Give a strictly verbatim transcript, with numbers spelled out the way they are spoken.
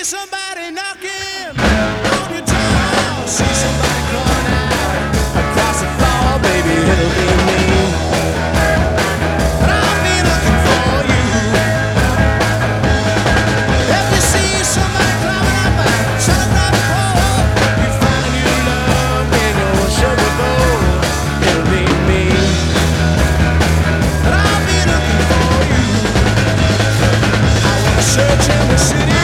somebody knocking on your door, see somebody crawling out across the floor, baby, it'll be me. But I'll be looking for you. If you see somebody climbing up a telegraph pole, you find your love in your sugar bowl, it'll be me. But I'll be looking for you. I wanna search in the city.